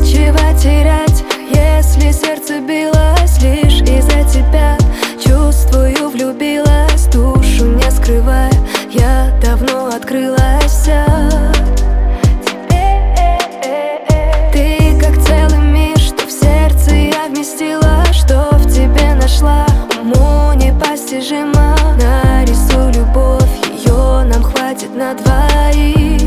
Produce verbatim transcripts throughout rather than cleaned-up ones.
нечего терять, если сердце билось лишь из-за тебя. Чувствую, влюбилась, душу не скрывая, я давно открылась вся. Ты как целый мир, что в сердце я вместила, что в тебе нашла. Уму непостижимо, нарисуй любовь, ее нам хватит на двоих.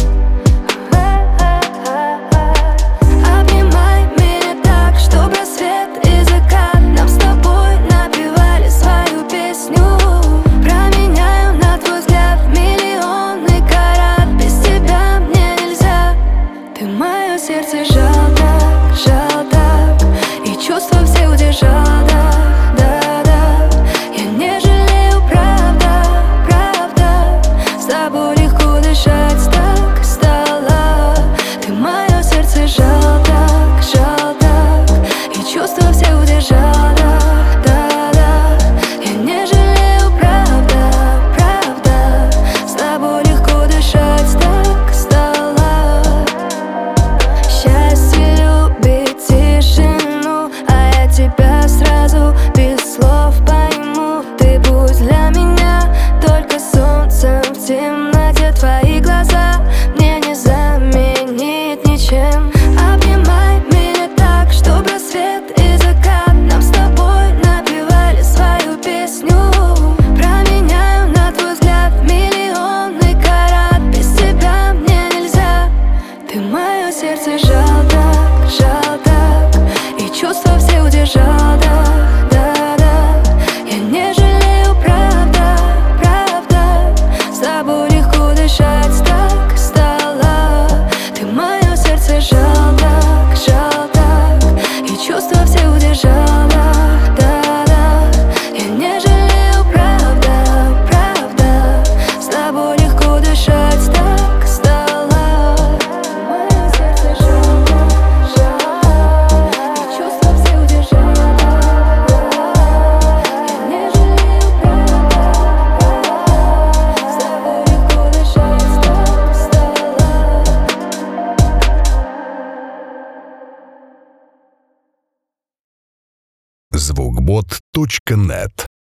Обнимай меня так, чтоб рассвет и закат нам с тобой напевали свою песню. Променяю на твой взгляд миллионы карат, без тебя мне нельзя. Ты мое сердце жал так, жал так, и чувства все удержал, да, да, да. Я не жалею, правда, правда, с тобой легко дышать так стало. Ты мое сердце жал так, жал так, и чувства все удержал, да, да, да. Я не жалею, правда, правда, с тобой легко дышать так стало. Счастье любит тишину, а я тебя сразу без слов пойму. Ты будь для меня только солнцем в темноте, твои глаза мне не заменить ничем. Обнимай меня так, чтоб рассвет и закат нам с тобой напевали свою песню. Променяю на твой взгляд миллионы карат, без тебя мне нельзя. Ты мое сердце жал так, жал так, и чувства все удержал, да, да, да. Я не жалею, правда, правда, с тобой легко дышать так стало. Ты мое сердце жал так, жал так, и чувства все удержал, да, да, да. Я не жалею, правда, правда, с тобой легко дышать так стало. Мое сердце жал так, жал так, и чувства все удержал, да, да. Я не жалею, правда, правда, с тобой легко дышать так стало. звукбот точка нет